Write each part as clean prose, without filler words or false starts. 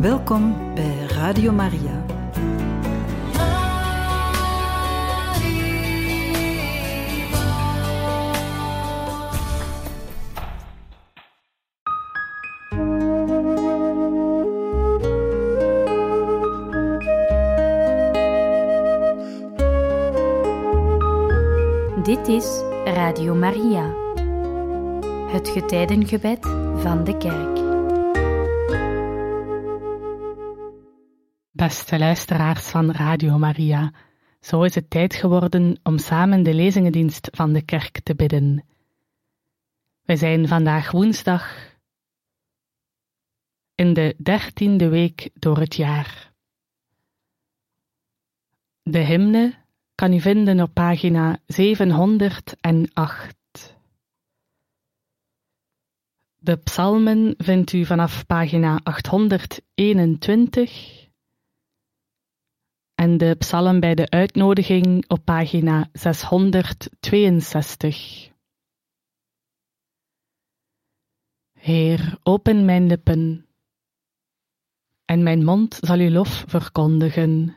Welkom bij Radio Maria. Dit is Radio Maria, het getijdengebed van de kerk. Beste luisteraars van Radio Maria, zo is het tijd geworden om samen de lezingendienst van de kerk te bidden. We zijn vandaag woensdag in de 13e week door het jaar. De hymne kan u vinden op pagina 708. De psalmen vindt u vanaf pagina 821 en de psalm bij de uitnodiging op pagina 662. Heer, open mijn lippen, en mijn mond zal uw lof verkondigen.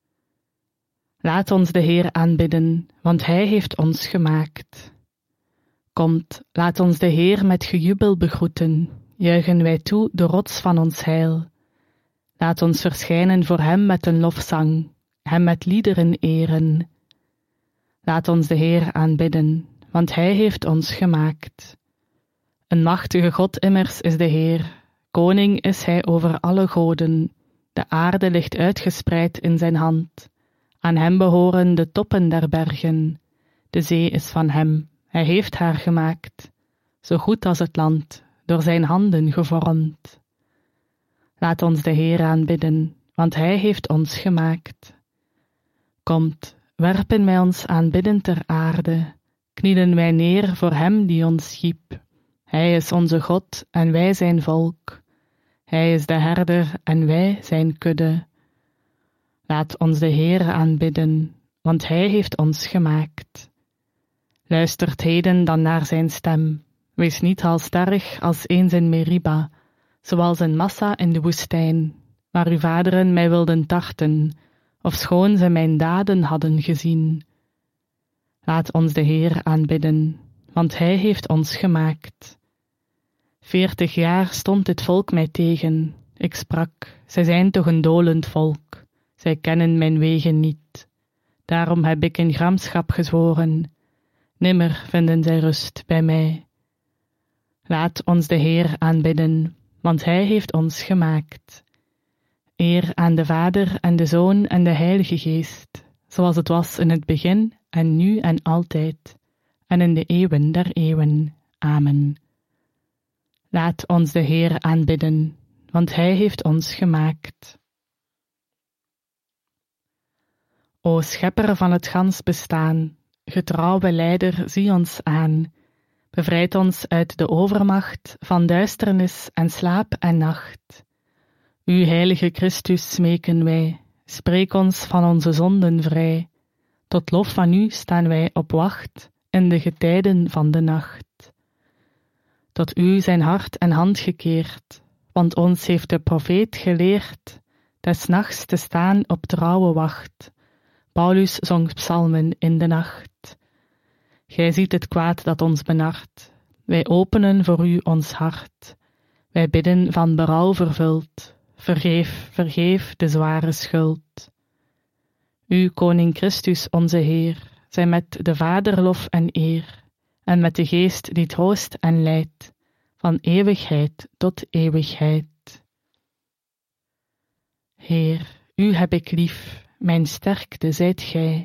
Laat ons de Heer aanbidden, want Hij heeft ons gemaakt. Komt, laat ons de Heer met gejubel begroeten, juichen wij toe de rots van ons heil. Laat ons verschijnen voor Hem met een lofzang, Hem met liederen eren. Laat ons de Heer aanbidden, want Hij heeft ons gemaakt. Een machtige God immers is de Heer, koning is Hij over alle goden. De aarde ligt uitgespreid in zijn hand. Aan Hem behoren de toppen der bergen. De zee is van Hem, Hij heeft haar gemaakt, zo goed als het land, door zijn handen gevormd. Laat ons de Heer aanbidden, want Hij heeft ons gemaakt. Komt, werpen wij ons aanbidden ter aarde, knielen wij neer voor Hem die ons schiep. Hij is onze God en wij zijn volk. Hij is de herder en wij zijn kudde. Laat ons de Heer aanbidden, want Hij heeft ons gemaakt. Luistert heden dan naar zijn stem. Wees niet halstarrig als eens in Meriba, zoals een Massa in de woestijn, waar uw vaderen mij wilden tarten, ofschoon ze mijn daden hadden gezien. Laat ons de Heer aanbidden, want Hij heeft ons gemaakt. 40 jaar stond dit volk mij tegen. Ik sprak, zij zijn toch een dolend volk. Zij kennen mijn wegen niet. Daarom heb ik in gramschap gezworen. Nimmer vinden zij rust bij mij. Laat ons de Heer aanbidden, want Hij heeft ons gemaakt. Eer aan de Vader en de Zoon en de Heilige Geest, zoals het was in het begin en nu en altijd, en in de eeuwen der eeuwen. Amen. Laat ons de Heer aanbidden, want Hij heeft ons gemaakt. O schepper van het gans bestaan, getrouwe leider, zie ons aan. Bevrijd ons uit de overmacht van duisternis en slaap en nacht. U heilige Christus smeken wij, spreek ons van onze zonden vrij. Tot lof van U staan wij op wacht in de getijden van de nacht. Tot U zijn hart en hand gekeerd, want ons heeft de profeet geleerd des nachts te staan op trouwe wacht. Paulus zong psalmen in de nacht. Gij ziet het kwaad dat ons benart. Wij openen voor U ons hart. Wij bidden van berouw vervuld. Vergeef, vergeef de zware schuld. U, Koning Christus, onze Heer, zij met de Vader lof en eer, en met de Geest die troost en leidt, van eeuwigheid tot eeuwigheid. Heer, U heb ik lief. Mijn sterkte zijt gij.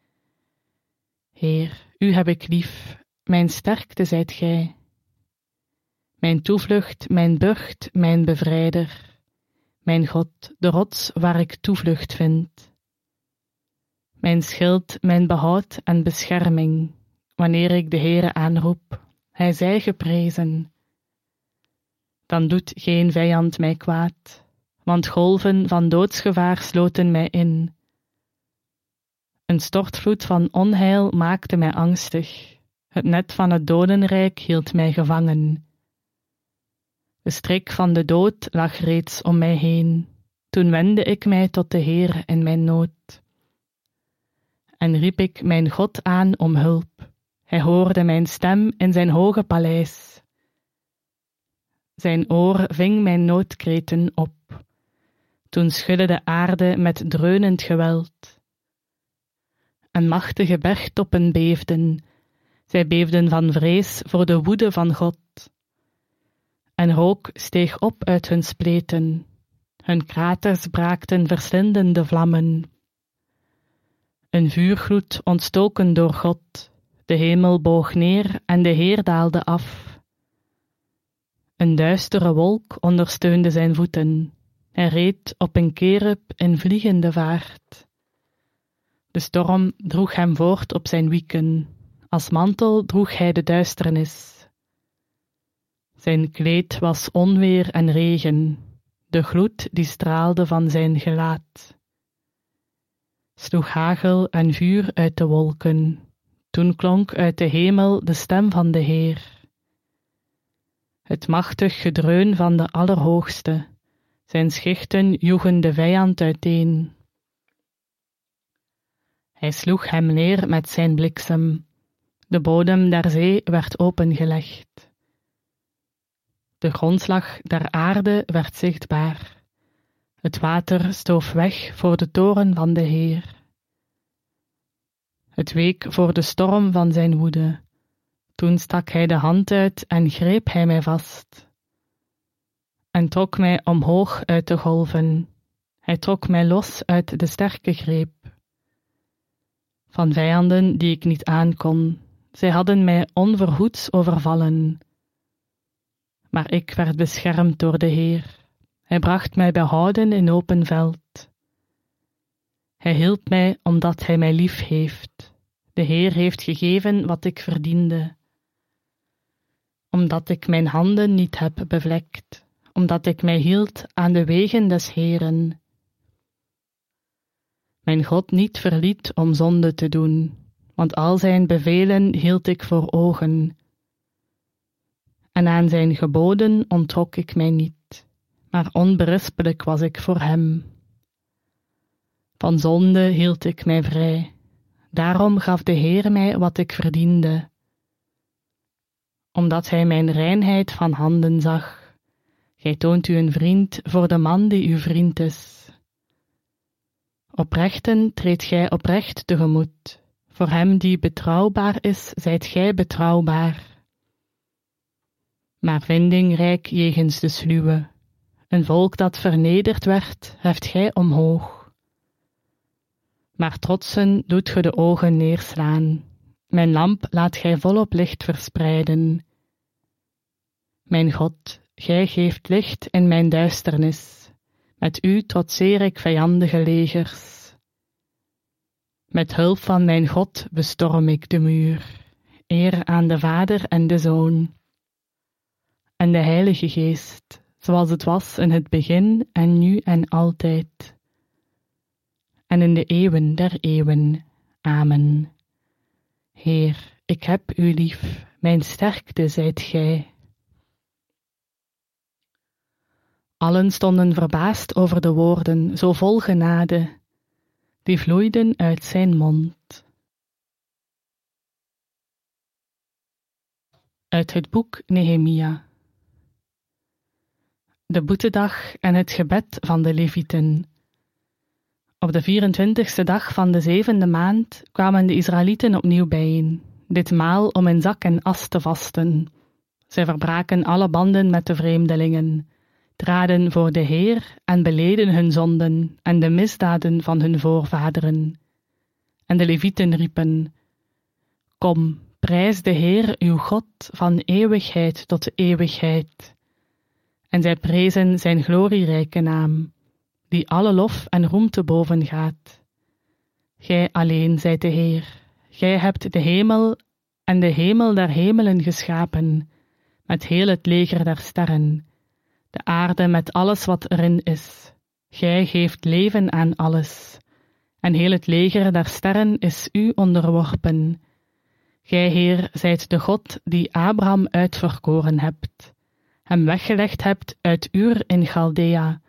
Heer, U heb ik lief, mijn sterkte zijt gij. Mijn toevlucht, mijn burcht, mijn bevrijder. Mijn God, de rots waar ik toevlucht vind. Mijn schild, mijn behoud en bescherming, wanneer ik de Heere aanroep, Hij zij geprezen. Dan doet geen vijand mij kwaad, want golven van doodsgevaar sloten mij in. Een stortvloed van onheil maakte mij angstig. Het net van het dodenrijk hield mij gevangen. De strik van de dood lag reeds om mij heen. Toen wendde ik mij tot de Heer in mijn nood. En riep ik mijn God aan om hulp. Hij hoorde mijn stem in zijn hoge paleis. Zijn oor ving mijn noodkreten op. Toen schudde de aarde met dreunend geweld. En machtige bergtoppen beefden. Zij beefden van vrees voor de woede van God. En rook steeg op uit hun spleten. Hun kraters braakten verslindende vlammen. Een vuurgloed ontstoken door God. De hemel boog neer en de Heer daalde af. Een duistere wolk ondersteunde zijn voeten. Hij reed op een kerub in vliegende vaart. De storm droeg hem voort op zijn wieken. Als mantel droeg hij de duisternis. Zijn kleed was onweer en regen. De gloed die straalde van zijn gelaat. Sloeg hagel en vuur uit de wolken. Toen klonk uit de hemel de stem van de Heer. Het machtig gedreun van de Allerhoogste. Zijn schichten joegen de vijand uiteen. Hij sloeg hem neer met zijn bliksem. De bodem der zee werd opengelegd. De grondslag der aarde werd zichtbaar. Het water stoof weg voor de toren van de Heer. Het week voor de storm van zijn woede. Toen stak hij de hand uit en greep hij mij vast. En trok mij omhoog uit de golven. Hij trok mij los uit de sterke greep. Van vijanden die ik niet aankon. Zij hadden mij onverhoeds overvallen. Maar ik werd beschermd door de Heer. Hij bracht mij behouden in open veld. Hij hielp mij omdat hij mij lief heeft. De Heer heeft gegeven wat ik verdiende. Omdat ik mijn handen niet heb bevlekt. Omdat ik mij hield aan de wegen des Heeren. Mijn God niet verliet om zonde te doen, want al zijn bevelen hield ik voor ogen. En aan zijn geboden onttrok ik mij niet, maar onberispelijk was ik voor hem. Van zonde hield ik mij vrij, daarom gaf de Heer mij wat ik verdiende. Omdat hij mijn reinheid van handen zag, gij toont u een vriend voor de man die uw vriend is. Oprechten treedt gij oprecht tegemoet, voor hem die betrouwbaar is, zijt gij betrouwbaar. Maar vindingrijk jegens de sluwe, een volk dat vernederd werd, heft gij omhoog. Maar trotsen doet ge de ogen neerslaan, mijn lamp laat gij volop licht verspreiden. Mijn God, gij geeft licht in mijn duisternis, met u trotseer ik vijandige legers. Met hulp van mijn God bestorm ik de muur, eer aan de Vader en de Zoon. En de Heilige Geest, zoals het was in het begin en nu en altijd. En in de eeuwen der eeuwen. Amen. Heer, ik heb u lief, mijn sterkte zijt gij. Allen stonden verbaasd over de woorden, zo vol genade, die vloeiden uit zijn mond. Uit het boek Nehemia. De boetedag en het gebed van de Levieten. Op de 24e dag van de 7e maand kwamen de Israëlieten opnieuw bijeen, ditmaal om in zak en as te vasten. Zij verbraken alle banden met de vreemdelingen, traden voor de Heer en beleden hun zonden en de misdaden van hun voorvaderen. En de Levieten riepen: Kom, prijs de Heer uw God van eeuwigheid tot eeuwigheid. En zij prezen zijn glorierijke naam, die alle lof en roem te boven gaat. Gij alleen zijt de Heer, gij hebt de hemel en de hemel der hemelen geschapen, met heel het leger der sterren, de aarde met alles wat erin is. Gij geeft leven aan alles, en heel het leger der sterren is u onderworpen. Gij, Heer, zijt de God die Abraham uitverkoren hebt, hem weggelegd hebt uit Ur in Chaldea,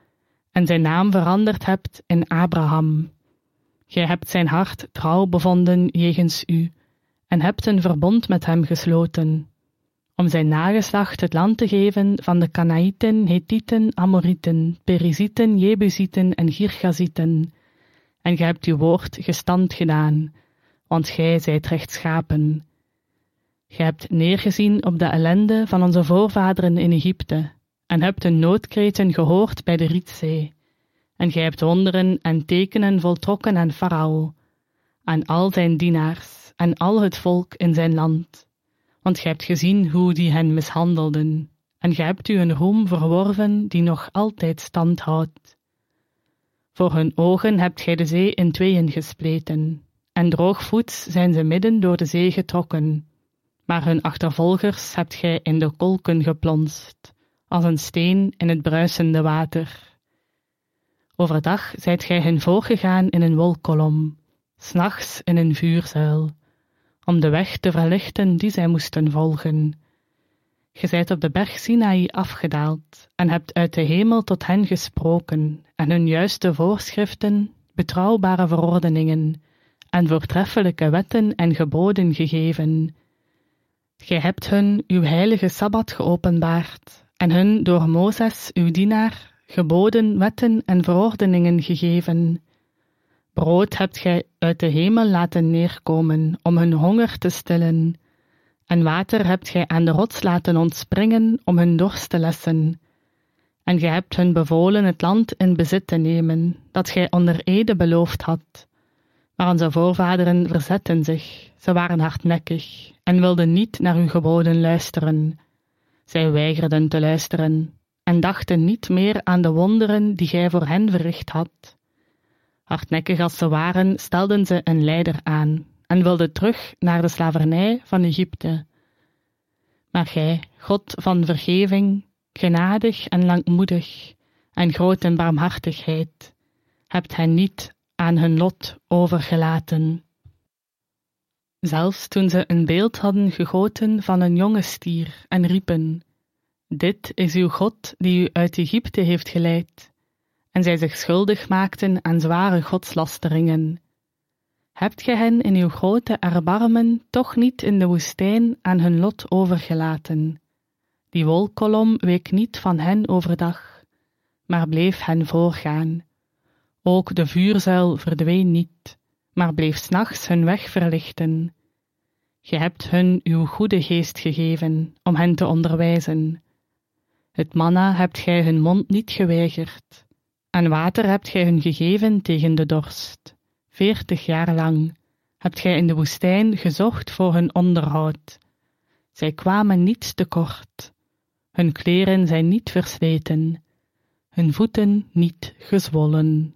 en zijn naam veranderd hebt in Abraham. Gij hebt zijn hart trouw bevonden jegens u, en hebt een verbond met hem gesloten, om zijn nageslacht het land te geven van de Kanaïten, Hethieten, Amorieten, Perizieten, Jebusieten en Girgazieten. En gij hebt uw woord gestand gedaan, want gij zijt rechtschapen. Gij hebt neergezien op de ellende van onze voorvaderen in Egypte, en hebt hun noodkreten gehoord bij de Rietzee. En gij hebt wonderen en tekenen voltrokken aan Farao, aan al zijn dienaars en al het volk in zijn land. Want gij hebt gezien hoe die hen mishandelden, en gij hebt u een roem verworven die nog altijd stand houdt. Voor hun ogen hebt gij de zee in tweeën gespleten, en droogvoets zijn ze midden door de zee getrokken. Maar hun achtervolgers hebt gij in de kolken geplonst, als een steen in het bruisende water. Overdag zijt gij hen voorgegaan in een wolkkolom, 's nachts in een vuurzuil, om de weg te verlichten die zij moesten volgen. Ge zijt op de berg Sinaï afgedaald en hebt uit de hemel tot hen gesproken en hun juiste voorschriften, betrouwbare verordeningen en voortreffelijke wetten en geboden gegeven. Gij hebt hun uw heilige Sabbat geopenbaard en hun door Mozes, uw dienaar, geboden, wetten en verordeningen gegeven. Brood hebt gij uit de hemel laten neerkomen om hun honger te stillen, en water hebt gij aan de rots laten ontspringen om hun dorst te lessen. En gij hebt hun bevolen het land in bezit te nemen, dat gij onder ede beloofd had. Maar onze voorvaderen verzetten zich, ze waren hardnekkig en wilden niet naar uw geboden luisteren. Zij weigerden te luisteren en dachten niet meer aan de wonderen die gij voor hen verricht had. Hardnekkig als ze waren, stelden ze een leider aan en wilden terug naar de slavernij van Egypte. Maar gij, God van vergeving, genadig en langmoedig en groot in barmhartigheid, hebt hen niet aan hun lot overgelaten. Zelfs toen ze een beeld hadden gegoten van een jonge stier en riepen: Dit is uw God die u uit Egypte heeft geleid, en zij zich schuldig maakten aan zware godslasteringen. Hebt gij hen in uw grote erbarmen toch niet in de woestijn aan hun lot overgelaten? Die wolkkolom week niet van hen overdag, maar bleef hen voorgaan. Ook de vuurzuil verdween niet, maar bleef 's nachts hun weg verlichten. Ge hebt hun uw goede geest gegeven om hen te onderwijzen. Het manna hebt gij hun mond niet geweigerd, en water hebt gij hun gegeven tegen de dorst. 40 jaar lang hebt gij in de woestijn gezocht voor hun onderhoud. Zij kwamen niet tekort. Hun kleren zijn niet versleten, hun voeten niet gezwollen.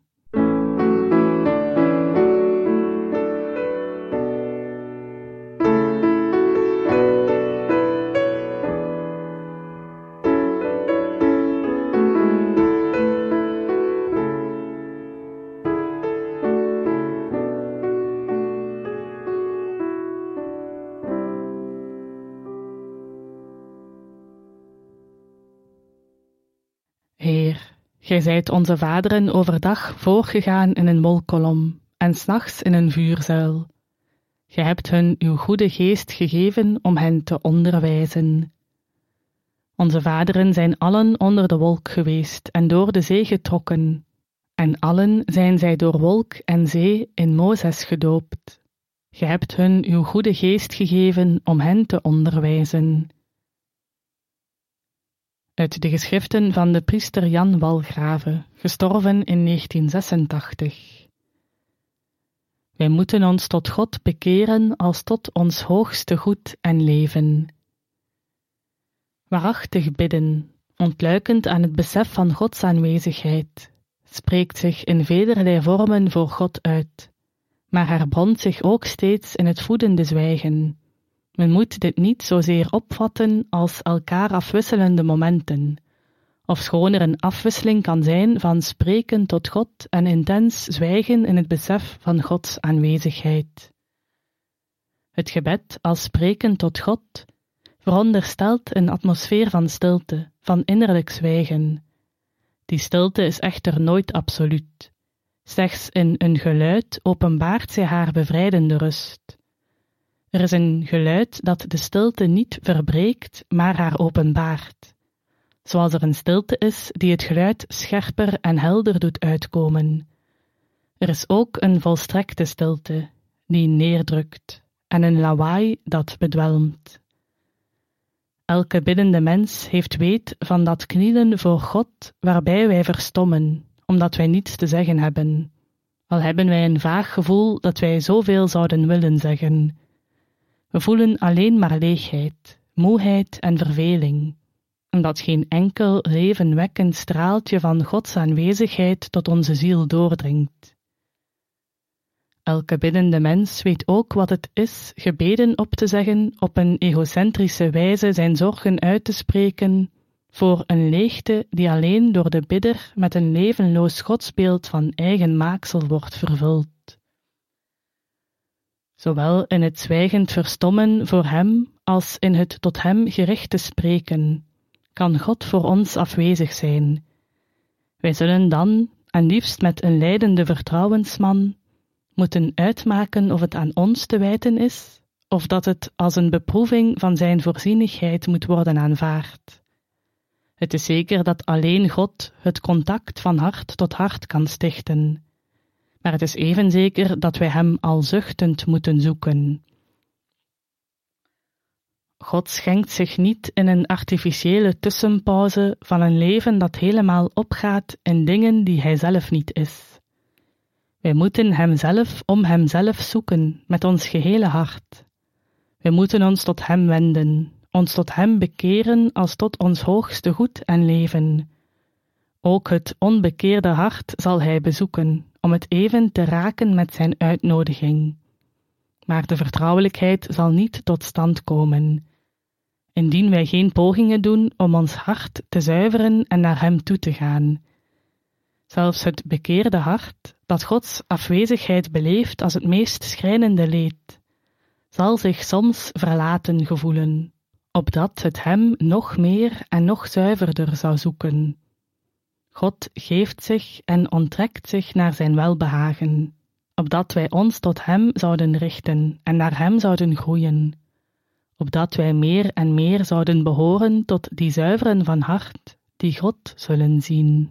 Heer, gij zijt onze vaderen overdag voorgegaan in een wolkkolom en 's nachts in een vuurzuil. Gij hebt hun uw goede geest gegeven om hen te onderwijzen. Onze vaderen zijn allen onder de wolk geweest en door de zee getrokken, en allen zijn zij door wolk en zee in Mozes gedoopt. Gij hebt hun uw goede geest gegeven om hen te onderwijzen. Uit de geschriften van de priester Jan Walgrave, gestorven in 1986. Wij moeten ons tot God bekeren als tot ons hoogste goed en leven. Waarachtig bidden, ontluikend aan het besef van Gods aanwezigheid, spreekt zich in velerlei vormen voor God uit, maar herbrandt zich ook steeds in het voedende zwijgen. Men moet dit niet zozeer opvatten als elkaar afwisselende momenten, ofschoon er een afwisseling kan zijn van spreken tot God en intens zwijgen in het besef van Gods aanwezigheid. Het gebed als spreken tot God veronderstelt een atmosfeer van stilte, van innerlijk zwijgen. Die stilte is echter nooit absoluut. Slechts in een geluid openbaart zij haar bevrijdende rust. Er is een geluid dat de stilte niet verbreekt, maar haar openbaart. Zoals er een stilte is die het geluid scherper en helder doet uitkomen. Er is ook een volstrekte stilte, die neerdrukt, en een lawaai dat bedwelmt. Elke biddende mens heeft weet van dat knielen voor God, waarbij wij verstommen, omdat wij niets te zeggen hebben. Al hebben wij een vaag gevoel dat wij zoveel zouden willen zeggen. We voelen alleen maar leegheid, moeheid en verveling, omdat geen enkel levenwekkend straaltje van Gods aanwezigheid tot onze ziel doordringt. Elke biddende mens weet ook wat het is gebeden op te zeggen, op een egocentrische wijze zijn zorgen uit te spreken, voor een leegte die alleen door de bidder met een levenloos godsbeeld van eigen maaksel wordt vervuld. Zowel in het zwijgend verstommen voor hem, als in het tot hem gerichte spreken, kan God voor ons afwezig zijn. Wij zullen dan, en liefst met een lijdende vertrouwensman, moeten uitmaken of het aan ons te wijten is, of dat het als een beproeving van zijn voorzienigheid moet worden aanvaard. Het is zeker dat alleen God het contact van hart tot hart kan stichten, maar het is even zeker dat wij hem al zuchtend moeten zoeken. God schenkt zich niet in een artificiële tussenpauze van een leven dat helemaal opgaat in dingen die hij zelf niet is. Wij moeten hemzelf om hemzelf zoeken met ons gehele hart. Wij moeten ons tot hem wenden, ons tot hem bekeren als tot ons hoogste goed en leven. Ook het onbekeerde hart zal hij bezoeken, om het even te raken met zijn uitnodiging. Maar de vertrouwelijkheid zal niet tot stand komen, indien wij geen pogingen doen om ons hart te zuiveren en naar hem toe te gaan. Zelfs het bekeerde hart, dat Gods afwezigheid beleeft als het meest schrijnende leed, zal zich soms verlaten gevoelen, opdat het hem nog meer en nog zuiverder zou zoeken. God geeft zich en onttrekt zich naar zijn welbehagen, opdat wij ons tot hem zouden richten en naar hem zouden groeien, opdat wij meer en meer zouden behoren tot die zuiveren van hart, die God zullen zien.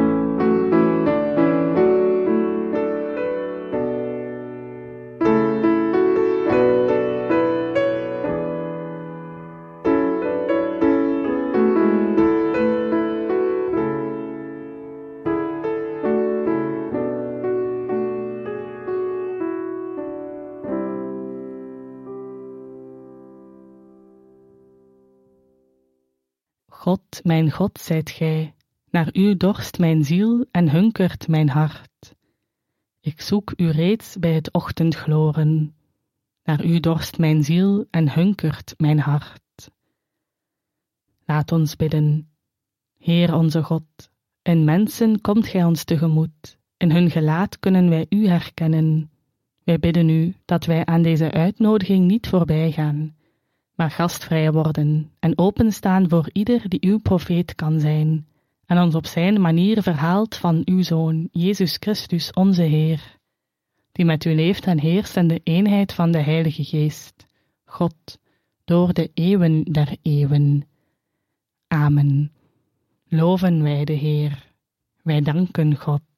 God zijt gij, naar u dorst mijn ziel en hunkert mijn hart. Ik zoek u reeds bij het ochtendgloren, naar u dorst mijn ziel en hunkert mijn hart. Laat ons bidden. Heer onze God, in mensen komt gij ons tegemoet, in hun gelaat kunnen wij u herkennen. Wij bidden u dat wij aan deze uitnodiging niet voorbij gaan, maar gastvrij worden en openstaan voor ieder die uw profeet kan zijn, en ons op zijn manier verhaalt van uw Zoon, Jezus Christus, onze Heer, die met u leeft en heerst in de eenheid van de Heilige Geest, God, door de eeuwen der eeuwen. Amen. Loven wij de Heer. Wij danken God.